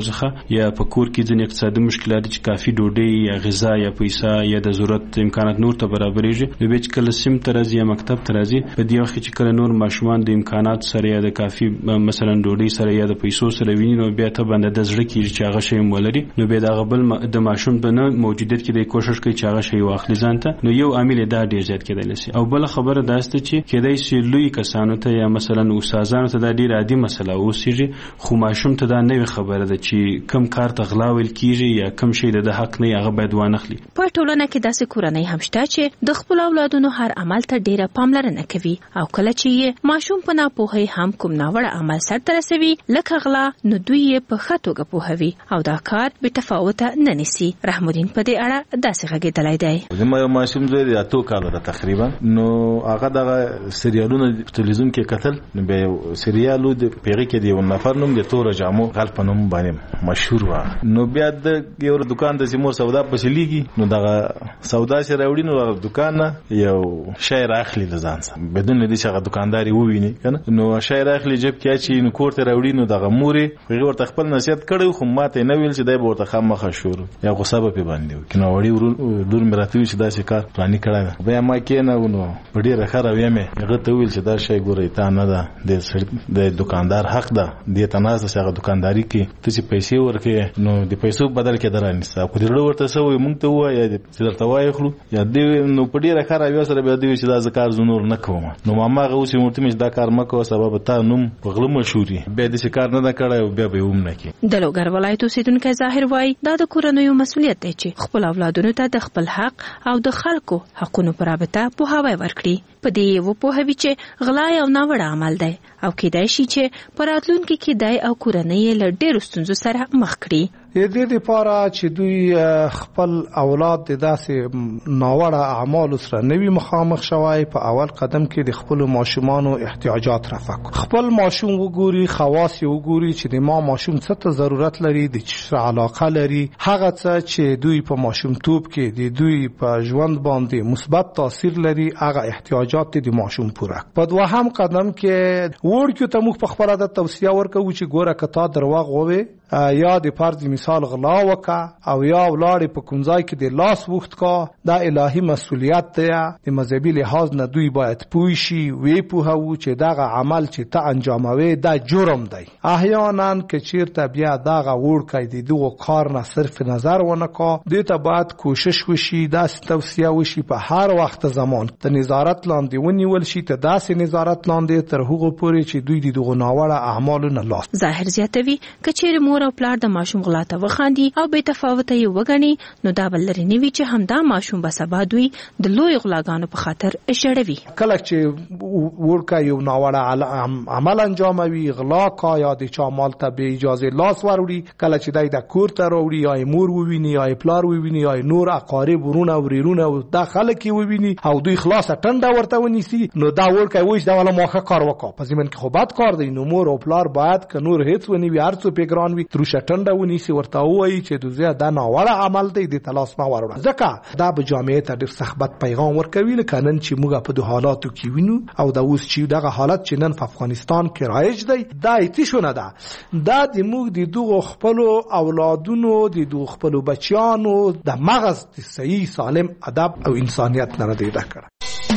څخه یا په کور کې ځینې اقتصادي مشکلات چې کافي ډوډۍ یا غذا یا پیسې یا د ضرورت امکانات نور ته برابرېږي نو به کله سیم ترازی یا مکتب ترازی په دې وخت چې کله نور ماشومان د امکانات سره یا د کافي مثلا ډوډۍ سره یا د پیسو سره ویني نو بیا ته باندې د زړه کې چې هغه شی مولري نو به دا غبل د ماشوم په نه موجودیت کې د کوشش کوي چې هغه شی واخلي ځانته نو یو عامل دا ډیر زیات کېدای شي او بل خبره دا است چې کېدای شي لوی کسانو ته یا مثلا استادانو ته دا ډیر عادي مسله اوسېږي خو ماشوم ته دا نوې خبره ده چې کم کار ته غلا ویل کیږي یا کم شی د حق نه هغه باید وانخلي. په ټولنه کې داسې کورنۍ هم شته چې د خپل اولادونو هر عمل ته ډیره پاملرنه کوي او کله چې ماشوم په ناپوهۍ هم کوم ناوړه عمل سرته رسوي لکه غلا نو دوی یې په ښه توګه پوهوي او دا کار بې تفاوته نه نیسي. رحم الدین په دې اړه داسې غږېدلی دی. زما یو ماشوم زوی د 8 کالو ده تقریبا نو هغه دغه سریالونه په تلویزیون کې کتل نو به یو سریالو د پیغې کې دی یو نفر نوم د تور جامو غل په نوم باندې مشهور و نو بیا د یو دکان د سیمور سودا پسې لیږي نو دغه سودا سره وړي نو دکان نه یو شی راخلي د ځان سره بدون دې چې هغه دکانداري وویني کنه نو شی راخلي جب کې چې نو کوړه راوړي نو دغه موري ورته خپل نصیحت کړو خو ماته نه ویل چې دای ورته خامخه شور یا غصه به باندې کنه وړي لور مراتوي چې دا کار پلاني کړه بیا ما کې نه نو په ډیره خره وېمه هغه ته ویل چې دا شی ګورې تا نه ده د دکاندار حق ده دې تنازع څنګه دکانداري کې ته چې پیسې ورکې نو د پیسو بدل کې درانه صاحب خو دې ورته سوې مونږ ته وایي چې درته وایي خلو یا دې نو په ډیره خره بیا سره بیا دې چې دا ذکر زنور نه کوم نو ماما غوسې مرته مې دا کار مکو سبب تا نوم په غلو مشوري به دې کار نه کړای بیا به ووم نه کی. د لوګر ولایت اوسیدونکو ظاهر وای دا د کورنیو مسؤلیت دی چې خپل اولادونو ته د خپل حق او د خلکو حقونو پر رابطه پوهاوی ورکړي. په دې و پوهوي چې غلا یو ناوړه عمل دی او کېدای شي چې په راتلونکي کې دای او کورنۍ له ډېرو ستونزو سره مخ کړي. دې لپاره چې دوی خپل اولاد د داسې ناوړه اعمالو سره نوي مخامخ شوی په اول قدم کې د خپل ماشومانو احتیاجات رفع کړي. خپل ماشوم وګوري خواص یې وګوري چې د ما ماشوم څه ته ضرورت لري د څه علاقه لري هغه څه چې دوی په ماشومتوب کې د دوی په ژوند باندې مثبت تاثیر لري هغه احتیاجات د ماشوم پوره. په دوهم قدم کې ورکو ته موږ په خپل عادت توصیه ورکوو چې ګوره کته درواغ ووي یا د فرض مثال غلا وکا او یا ولاړې په کومځای کې د لاس وخت کا دا الهي مسؤلیت دی. د مذهبي لحاظ نه دوی باید پوه شي وی پوهو چې دغه عمل چې ته انجاموي دا جرم دی. احیانا کې چیرته بیا دغه ورکای دی دغه کار نه صرف نظر ونه کا دې ته باید کوشش وشي دا توصیه وشي په هر وخت زمان ته نظارت لاندې ونیول شي ته داسې نظارت لاندې تر هغه پورې چې دوی دغه ناوړه اعمالو نه لاس. ظاهر زیاتوي کچېر مور او پلار د ماشوم غلا ته وخاندي او به تفاوت یې وګڼي نو دا بل لري نوي چې همدا ماشوم به سبا دوی د لوی غلاګانو په خاطر اشړوي. کله چې ورکا یو ناوړه عمل انجاموي غلا کا یا د چا مال ته به اجازه لاس وروړي کله چې دای د کور ته وروړي یا مور وویني یا پلار وویني یا نور اقارب ورونه وريرونه او د خلک وویني او دوی خلاص ټنډه ورته ونیسي نو دا ورکا وایي دا ولا ماخه کار وکړه په ځمن کې خو بد کار دی. نو مور او پلار باید ک نور هیڅ ونی وي ارڅو پیګران وي تروشه ټنډه ونیسي ورته وایي چې دوی دا ناوړه عمل دی د تلاس ما وروړه ځکه دا به جامعه ته ډېر سخت پیغام ورکوي لکه نن چې موږ په دوه حالاتو کې وینو او دا اوس چې دغه حالت چې نن په افغانستان کې رایج دی دا ایتیشونه ده دا د موږ د دوه خپل اولادونو د دوه خپل بچیانو د مغز د صحیح سالم ادب او انسانیت نه دی ډکړه.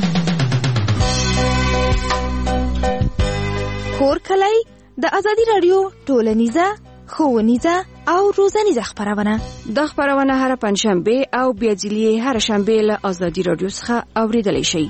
کور کلی د ازادي رادیو ټولنیزه ښوونیزه او روزنیزه خپرونه. د خپرونه هر پنځشنبه او بیا ځلې هر شنبه له ازادي رادیو څخه اوریدلی شئ.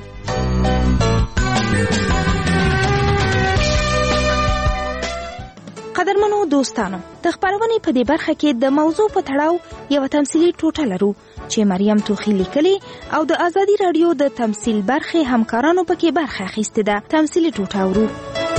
قدرمنو دوستانو د خپرونې په دې برخه کې د موضوع په تړاو یو تمثيلي ټوټه لرو چې مریم توخی لیکلي او د ازادي رادیو د تمثيل برخه همکارانو پکې برخه اخیسته ده. تمثيلي ټوټه ورو.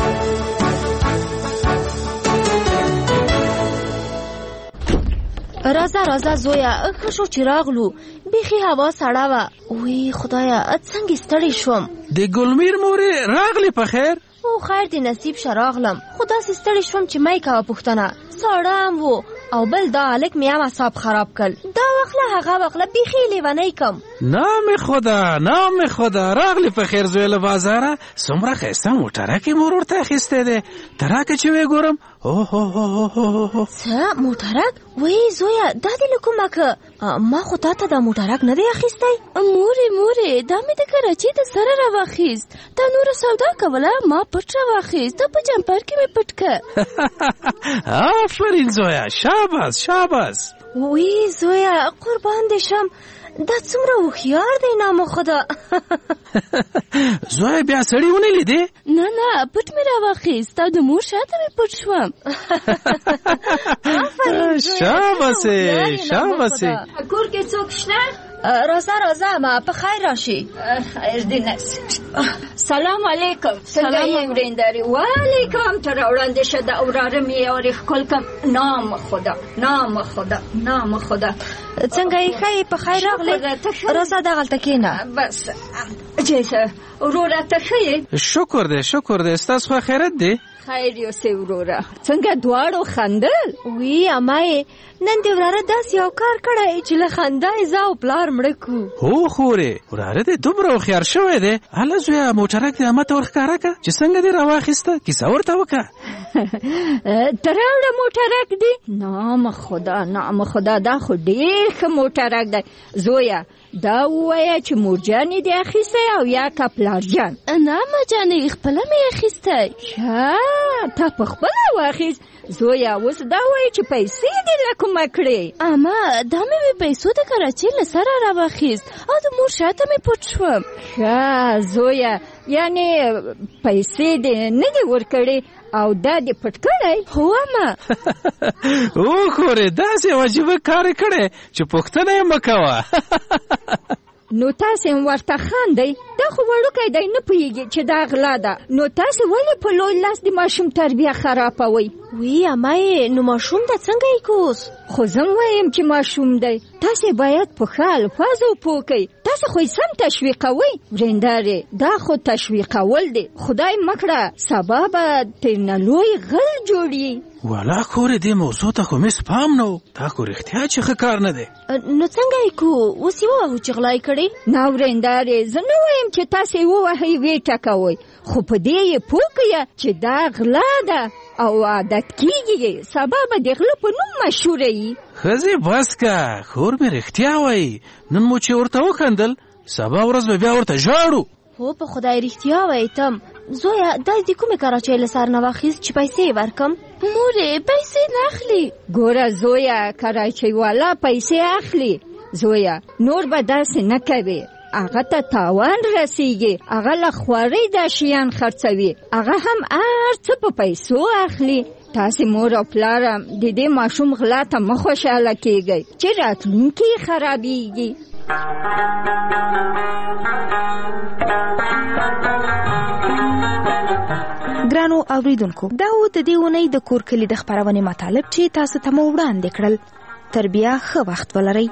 رازا زویا خشو چې راغلو بیخي هوا سړه وه. وی خدایا څنګه ستړی شوم. د ګلمیر مورې راغلی په خیر؟ او خیر دې نصیب شراغلم خدا سي ستړی شوم چې مې کاوه پښتنه سړم وو او بل دا الک میا اعصاب خراب کړ. دا وخله هغه وخله بیخي لیونی کم. نام خدا راغلی په خیر زوی له بازاره څومره ښایسته موټرکې مور ورته اخیستی دی. تراکه چې وی ګورم څه موټرک؟ وای زویا دا دې له کومه که ما خو تا ته دا موټرک نه دی اخیستی. مورې دا مې د کراچۍ د سره راواخیست. تا نوره سودا کوله ما پټ راواخیست. دا په جمپر کې مې پټ که. آفرین زویا، شاباس. وی زویا قربان دې شم، دا څومره هوښیار دی نام خدا. زویا بیا سړی ونه لیدې؟ نه پټ مې راواخیست او د مور شاته مې پټ شوم. شاباسې. کور کې څوک شته؟ راځه ما په خیر راشي. خیر دې نس. سلام علیکم. څنګه یې ورېنداري؟ وعلیکم. تر وړاندې شه د اوراره مې اورې ښکل کم. نام خدا. څنګه یې ښه په خیر راغلی؟ راځه دغلته کښېنه. بس جیسه وروره ته ښه یې؟ شکر دی. ستاسو خو خیرت دی؟ خیر یوسې وروره. څنګه دواړو خندل؟ وی امای نن دې وراره داسې یو کار کړی چې له خندا یې زه او پلار مړه کړو. هو خورې وراره دې دومره هوښیار شوی دی. هله زویه موټرک دې اما ته ورښکاره که چې څنګه دې راواخیسته، کیسه ورته وکړه. ته راوړه موټرک دی؟ نام خدا دا خو ډېر ښه موټرک دی. زویه دا ووایه چې مورجانې دې اخیستی او یا که پلارجان؟ نه مجانې خپله مې اخیستی. تا په خپله واخیست؟ زویا اوس دا وایي چې پیسې دې له کومه کړې؟ اما دا مې پیسو د کراچۍ له سره راواخیست او د مور شاته مې پټ شوم. ښه زویه، یعنې پیسې دې نه دې ورکړې او دا دې پټ کړی؟ هو اما. خورې داسې عجیبه کار کړی چې پوښتنه یې مه کوه. نو تاسې ورته خاندئ؟ دا خو وړوکی دی نه پوهېږي چې دا غلا ده. نو تاسې ولې په لوی لاس د ماشوم تربیه خرابوئ؟ وی امای نو ماشوم ده څنګه یې کوس؟ خو زه وایم چې ماشوم دی. تاسې باید په ښه الفاظو پوه کئ. تاسې خو یې سم تشویقوئ. ورېندارې دا خو تشویقول دی. خدای مکړه سبا به ترنه لوی غل جوړي. والا خورې دې موضوع ته خو مې سپام نه و. دا خو رښتیا چې ښه کار نه دی. نو څنګه یې کو؟ اوس یې ووهو چې غلا یې کړې؟ نه ورېندارې زه نه وایم چې تاسې یې ووهئ ویې ټکوئ، خو په دې یې پوه کئ چې دا غلا ده او عادت کیږي. سبا به د غله په نوم مشهوره یي. ښځې بس که خور مې رښتیا وایي. نن مو چې ورته وخندل سبا ورځ به بیا ورته ژاړو. هو په خدای رښتیا وایي تم. زویا دا د کومې کراچۍ له سر نه واخیست چې پیسې یې ورکم؟ مورې پیسې نه اخلي. ګوره زویا، کراچۍ والا پیسې اخلي. زویا نور به داسې نه کوي. هغه ته تاوان رسیږي. هغه له خوارۍ دا شیان خرڅوي. هغه هم هر څه په پیسو اخلي. تاسې مور او پلاره د دې ماشوم غلا ته مه خوشحاله کیږئ چې راتلونکي یې خرابیږي. ګرانو اوریدونکو، دا و د دې اونۍ د کور کلي د خپرونې مطالب چې تاسو ته مو وړاندې کړل. تر بیا ښه وخت ولرئ.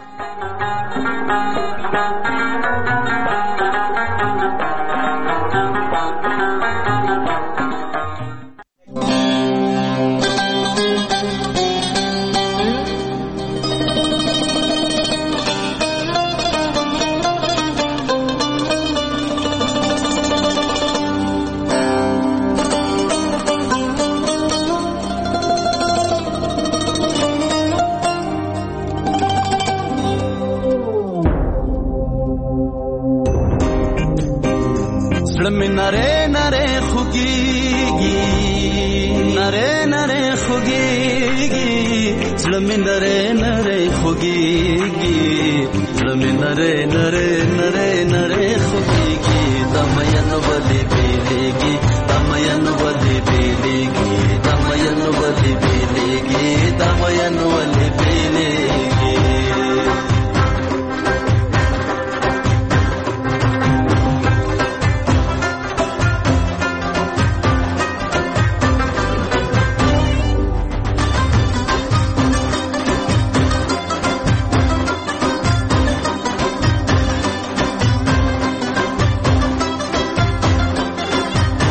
نره نره خوگیگی نره نره خوگیگی زلمی نره نره خوگیگی زلمی نره نره نره نره خوگیگی دمین ولی بیلیگی دمین ولی بیلیگی دمین ولی بیلیگی دمین ولی بیلیگی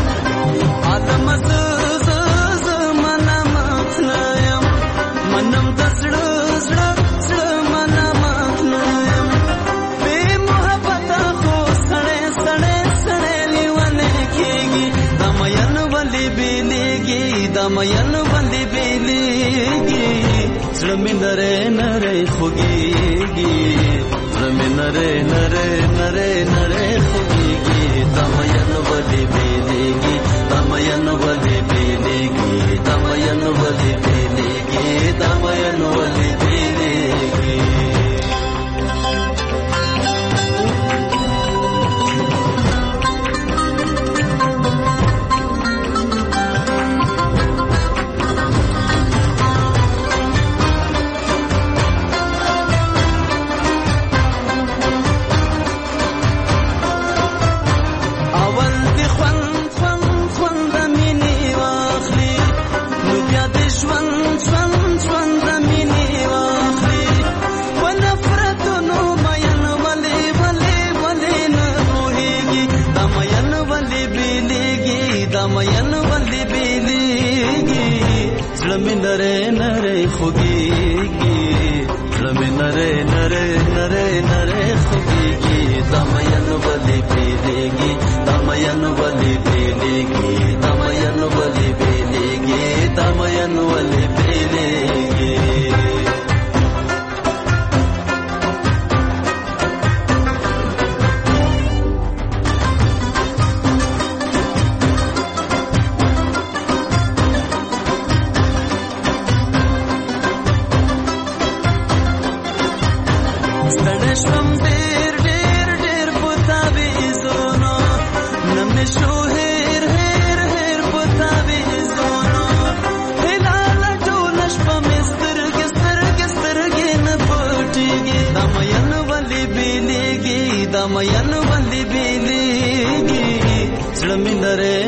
منم مین باندې بیلیږي زړه مې نری نری خوږیږي زړه مې نری نری نری نری خوږیږي دا مین باندې بیلیږي دا مین باندې بیلیږي دا مین باندې بیلیږي دا مین باندې بیلیږي नरे नरे खुगीगी ज़मीन नरे नरे नरे नरे खुगीगी दमयन बलि पीलेगी दमयन बलि पीलेगी दमयन बलि पीलेगी दमयन बलि पीलेगी दमयन बंदी बेलेगी ज़मीन नरे